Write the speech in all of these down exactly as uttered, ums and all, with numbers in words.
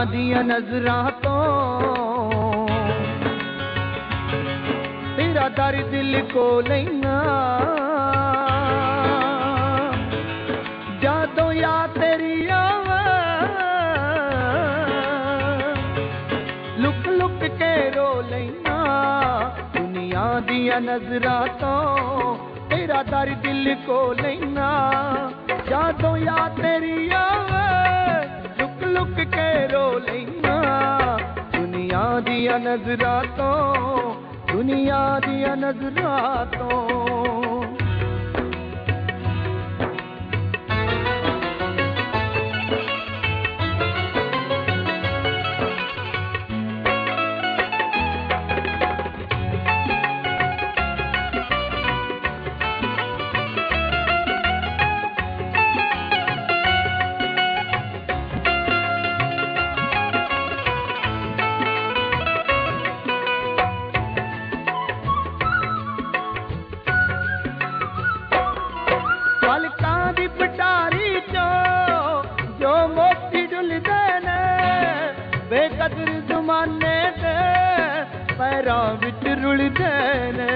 ਦੀਆਂ ਨਜ਼ਰਾਂ ਤੋਂ ਤੇਰਾ ਦਰ ਦਿਲ ਕੋ ਲੈਣਾ ਜਦੋਂ ਯਾਦ ਤੇਰੀ ਆਵੇ ਲੁਕ ਲੁਕ ਕੇ ਰੋ ਲੈਣਾ ਦੁਨੀਆ ਦੀਆਂ ਨਜ਼ਰਾਂ ਤੋਂ ਤੇਰਾ ਦਰ ਦਿਲ ਕੋ ਲੈਣਾ ਜਦੋਂ ਯਾਦ ਤੇਰੀ ਆਵੇ ਲੁਕ ਲੁਕ ਕੇ ਰੋ ਲੈਣਾ ਦੁਨੀਆ ਦੀਆਂ ਨਜ਼ਰਾਂ ਤੋਂ ਦੁਨੀਆ ਦੀਆਂ ਨਜ਼ਰਾਂ ਤੋਂ ਬੇਕਦਰ ਜ਼ਮਾਨੇ ਦੇ ਪੈਰਾਂ ਵਿੱਚ ਰੁਲਦੇ ਨੇ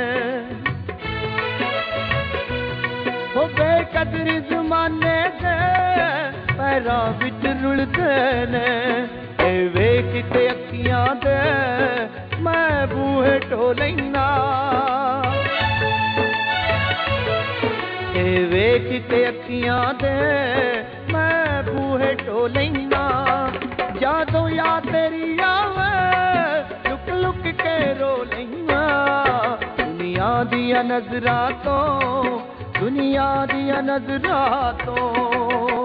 ਹੋ ਬੇਕਦਰ ਜ਼ਮਾਨੇ ਦੇ ਪੈਰਾਂ ਵਿੱਚ ਰੁਲਦੇ ਨੇ ਇਹ ਵੇਖ ਕੇ ਅੱਖੀਆਂ ਦੇ ਮੈਂ ਬੂਹੇ ਢੋ ਲੈਣਾ ਇਹ ਵੇਖ ਕੇ ਅੱਖੀਆਂ ਦੇ ਮੈਂ ਬੂਹੇ ਢੋ ਲੈਣਾ ਜਦੋਂ ਯਾਦ ਤੇਰੀ ਆਵੇ ਲੁਕ ਲੁਕ ਕੇ ਰੋ ਲੈਣਾ ਦੁਨੀਆ ਦੀਆਂ ਨਜ਼ਰਾਂ ਤੋਂ ਦੁਨੀਆ ਦੀਆਂ ਨਜ਼ਰਾਂ ਤੋਂ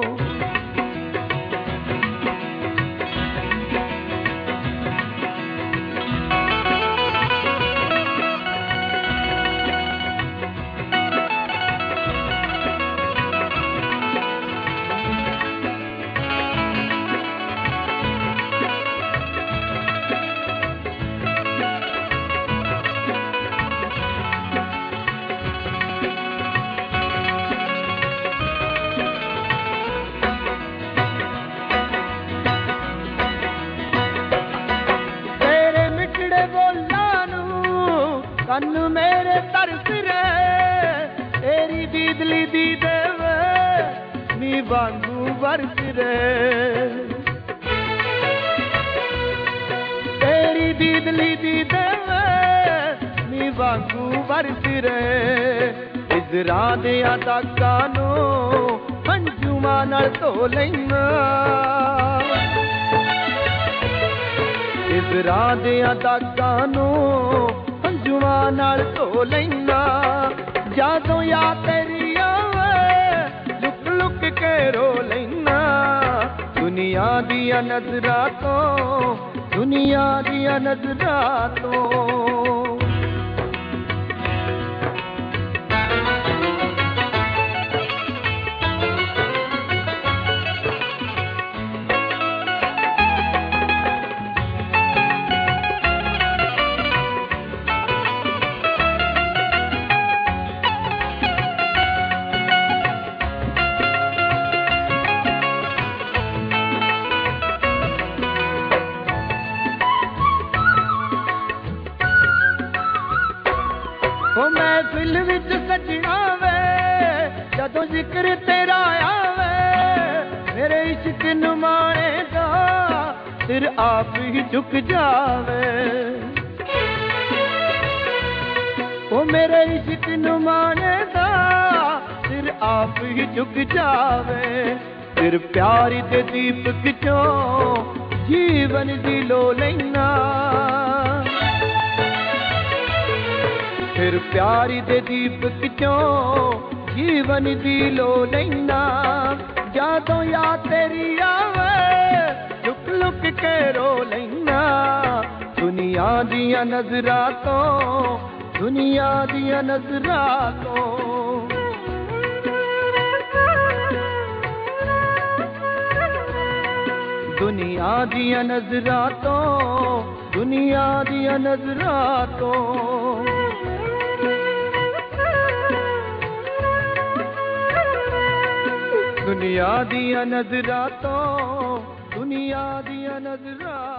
ਕੰਨ ਮੇਰੇ ਤਰਸ ਰੇ ਤੇਰੀ ਦੀਦਲੀ ਦੀ ਦੇਵੇ ਨੀ ਵਾਂਗੂ ਵਰਸ ਰੇ ਤੇਰੀ ਦੀਦਲੀ ਦੀ ਦੇਵੇ ਨੀ ਵਾਂਗੂ ਵਰਸ ਰੇ ਇਜ਼ਰਾਂ ਦੇ ਦਾਗਾਂ ਨੂੰ ਹੰਝੂਆਂ ਨਾਲ ਧੋ ਲੈਣਾ ਇਜ਼ਰਾਂ ਦੇ ਦਾਗਾਂ ਨੂੰ ਹੰਝੂਆਂ ਨਾਲ ਧੋ ਲੈਣਾ ਜਦੋਂ ਯਾਦ ਤੇਰੀ ਆਵੇ ਲੁਕ ਲੁਕ ਕੇ ਰੋ ਲੈਣਾ ਦੁਨੀਆ ਦੀਆਂ ਨਜ਼ਰਾਂ ਤੋਂ ਦੁਨੀਆ ਦੀਆਂ ਨਜ਼ਰਾਂ ਤੋਂ ਉਹ ਮਹਿਫਿਲ ਵਿੱਚ ਸਜਣਾ ਵੇ ਜਦੋਂ ਜ਼ਿਕਰ ਤੇਰਾ ਆਵੇ ਮੇਰੇ ਇਸ਼ਕ ਨੂੰ ਮਾਣੇ ਦਾ ਸਿਰ ਆਪ ਹੀ ਝੁਕ ਜਾਵੇ ਉਹ ਮੇਰੇ ਇਸ਼ਕ ਨੂੰ ਮਾਣੇ ਦਾ ਸਿਰ ਆਪ ਹੀ ਝੁਕ ਜਾਵੇ ਫਿਰ ਪਿਆਰ ਦੇ ਦੀਪਕ ਚੋਂ ਜੀਵਨ ਦੀ ਲੋ ਲੈਣਾ ਫਿਰ ਪਿਆਰੀ ਦੇ ਦੀਪਕ ਚੋਂ ਜੀਵਨ ਦੀ ਲੋ ਲੈਣਾ ਜਦੋਂ ਯਾਦ ਤੇਰੀ ਆਵੇ ਲੁਕ ਲੁਕ ਕੇ ਰੋ ਲੈਣਾ ਦੁਨੀਆ ਦੀਆਂ ਨਜ਼ਰਾਂ ਤੋਂ ਦੁਨੀਆ ਦੀਆਂ ਨਜ਼ਰਾਂ ਤੋਂ ਦੁਨੀਆ ਦੀਆਂ ਨਜ਼ਰਾਂ ਤੋਂ ਦੁਨੀਆ ਦੀਆਂ ਨਜ਼ਰਾਂ ਤੋਂ ਦੁਨੀਆ ਦੀਆਂ ਨਜ਼ਰਾਂ ਤੋਂ ਦੁਨੀਆ ਦੀਆਂ ਨਜ਼ਰਾਂ